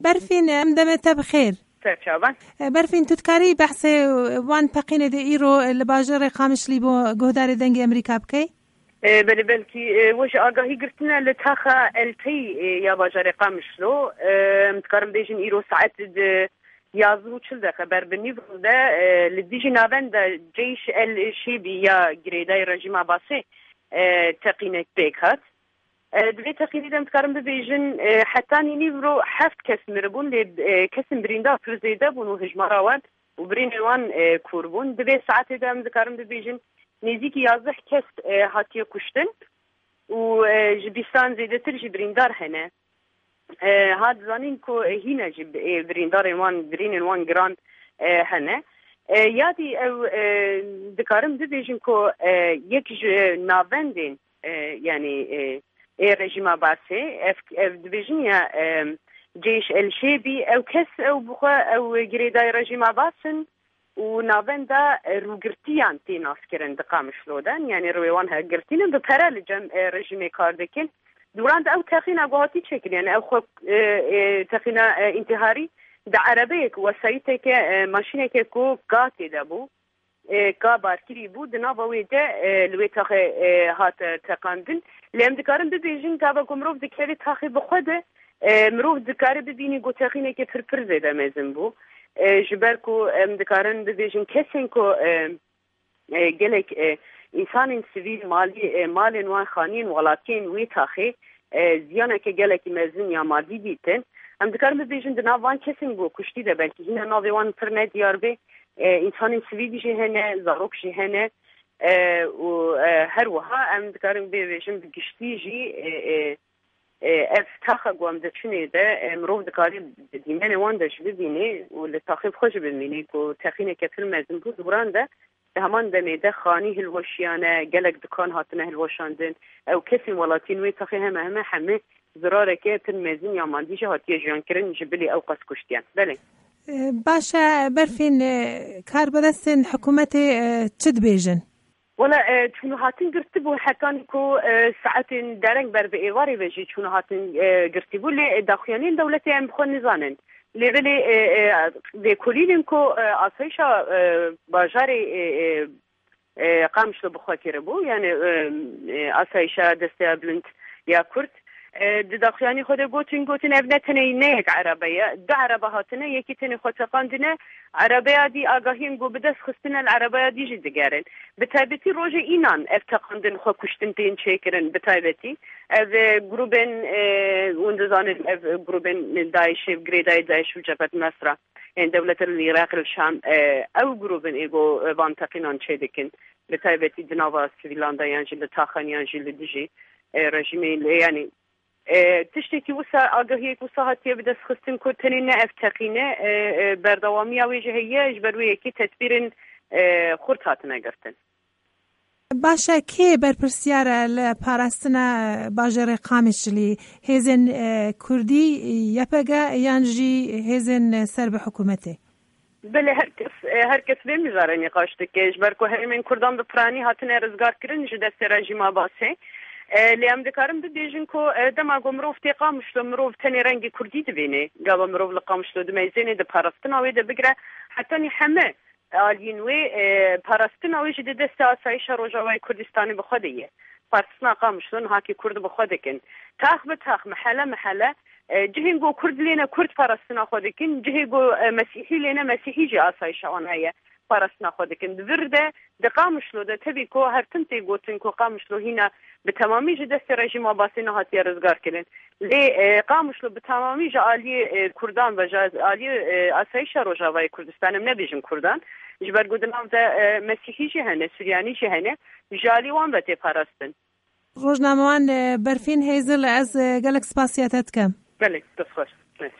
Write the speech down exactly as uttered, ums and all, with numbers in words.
برفين ام دمت بخير تشابان برفين تذكري بحث وان بقينه دي ايرو الباجر قامش لي بو جهدار دنگ امريكا بكي بل بلكي وش آگاهی گرتنا لتاخا التی یا باجر قامش لو متكرم بيجن ايرو ساعت يازو چل ده خبر بني ده لديجي نابن ده جيش الشيبي یا گريداي رژیم عباسي تقينك بيكات دوی تقریبا متکرم ببیجن حتی نیورو هفت کس مربون لی کسم بریندا فرزیده بون و هجمارا وان و برین وان کوربون دوی ساعت ده متکرم ببیجن نزدیک یازده کس هاتیه کشتن و جبیستان زیده تر جبریندار هنه هاد زانین که هینه جب بریندار وان برین وان گران هنه یادی او دکارم ببیجن که یک ناوندین یعنی رژیم عباسي اف اف ديفيجن جيش الشيبي او كس او بخوا او جريداي رژیم عباسن و ناوندا روگرتیان تین اسکرن دقامش لودن یعنی رویوان ها گرتین به پرال جم رژیم کاردکن دوران او تخینا گوهاتی چکن یعنی او خو تخینا انتحاری دا عربیک وسایته که ماشینه که کو گاتی دبو کا بارکری بود نابوی ده لوی تخ هات تقاندن لام دکارم ببیجن تا با گمرو دکاری تاخی بخوده مروف دکاری ببینی گو تاخینه که پر پر زده مزن بو جبر کو دکارن ببیجن کسین کو گلک انسان سیویل مالی مال نوان خانین ولاتین وی تاخی زیانه که گلک مزن یا مادی دیتن هم دکارم ببیجن دناوان کسین بو کشتی ده بلکه هینه ناویوان پر ندیار به انسان سویدی جهنه زاروک جهنه و هر وها ام دکارم بیشتر بگشتی جی افتخار قوام دچنی ده مروف دکاری دیمن وان دش ببینی و لطاخب خوش ببینی که تخینه که فیلم ازم بود دوران ده همان دمیده خانی هلوشیانه گلک دکان هاتنه هلوشاندن او کسی ولاتین وی تخی همه همه همه ضراره که فیلم ازم یا ماندیش هاتی جان کرن جبلی او قص کشتیان بله باشا برفين كار بدستن حكومتي تشد بيجن ولا شنو هاتين قرتبوا حكان كو ساعات دارن بر بإيواري بيجي شنو هاتين قرتبوا لي داخلين دولتي ام بخون نزانن لي بلي بكلين كو اسيشا باجاري قامش بخاطر بو يعني اسيشا دستابلنت يا كرت داخلانی خود گوتین گوتین ابنتنی نه یک عربیه دو عربه هاتنه یکی تنی خود تقاندنه عربیه دی آگاهیم گو بدست خستن العربیه دی جدگرن بتایبتی روز اینان افتقاندن خود کشتن تین چیکرن بتایبتی از گروبن وندزان گروبن داعش گریدای داعش و جبهت مصر این دولت العراق الشام او گروبن ایگو وانتقینان چیدکن بتایبتی دناوا سویلان دایان جل تاخانیان جل دیجی رژیم یعنی تشتكي وسا آگاهی وسا هاتیه بدست خستن که تنین افتقینه بردوامی آویجه هیه جبرویه که تدبیر خورد هاتنه گرتن باشا کی برپرسیاره لپارستنا باجر قامشلی هزن کردی یپگا یانجی هزن سرب حکومته بله هر کس هر کس بمیزاره نقاشته که جبرکو همین کردان بپرانی هاتنه رزگار کرن جدست رژیم عباسي لام دکارم ببیجن که دما گمروف تقامش لو مروف تنی رنگی کردی دبینه قابا مروف لقامش لو دمیزینه ده پارستنا وی ده بگره حتی نی همه آلینوی پارستنا وی جده دست آسایش روجاوی کردستانی بخودیه پارستنا قامش لو هاکی کرد بخودکن تاخ به تاخ محله محله جهین گو کرد لینا کرد پارستنا خودکن جهی گو مسیحی لینا مسیحی جی آسایش آنهایه پارستنا خودکن دورده ده قامش لو ده تبی که هر تنتی گوتن که قامش لو هینا بتمامی جدست رژیم عباسی نهاتی رزگار کردن لی قامش لو بتمامی جالی کردان و جالی آسایش روجاوی کردستانم نبیجن کردان جبر گودنام ده مسیحی جهنه سوریانی جهنه جالی وان بته پاراستن روزنامه‌وان برفین هیزل از گلک سپاسیاتت کم بله دست خوش